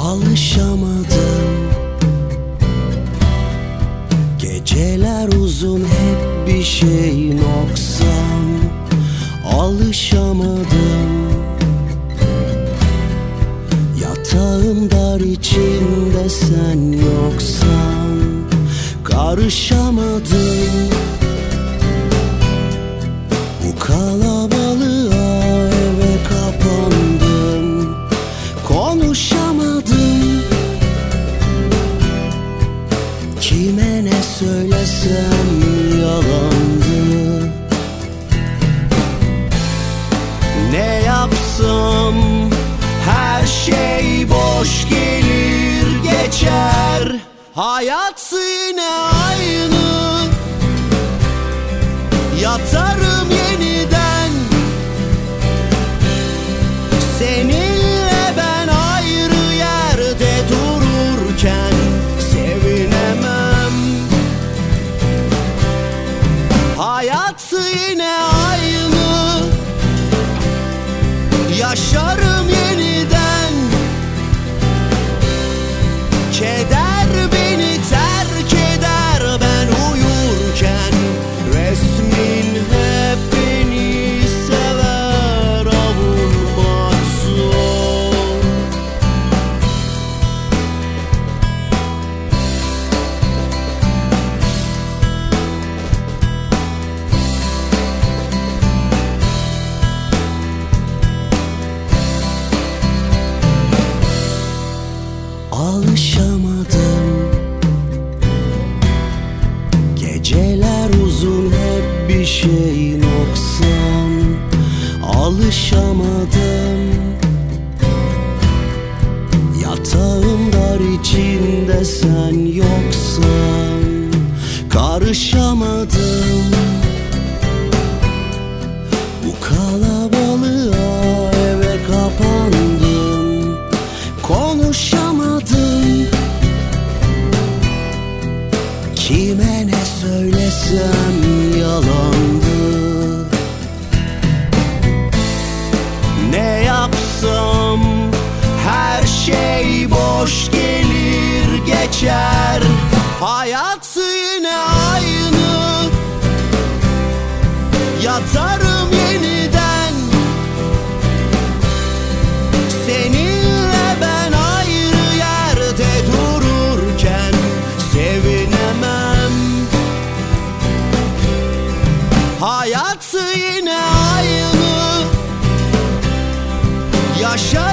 Alışamadım. Geceler uzun, hep bir şey noksan. Alışamadım. Yatağım dar, içinde sen yoksan. Karışamadım. Bu kalabalığa, eve kapandım. Konuşamadım. Kime ne söylesem yalandı. Ne yapsam her şey boş gelir geçer. Hayat yine aynı. Yatarım yeniden. Seninle ben ayrı yerde dururken sevinemem. Hayat yine aynı. Yaşarım yeniden. Keder beni terk eder ben uyurken. Resmin hep beni sever, avunmak zor. Alışamadım. Geceler uzun, hep bir şey noksan. Alışamadım. Yatağım dar, içinde sen yoksan. Karışamadım. Bu kalabalığa, eve kapandım. Konuşamadım. Kime ne söylesem yalandı. Ne yapsam her şey boş gelir geçer. Hayat yine aynı. Yatarım yeniden. Seninle ben ayrı yerde dururken sevinemem. Hayat yine aynı. Yaşa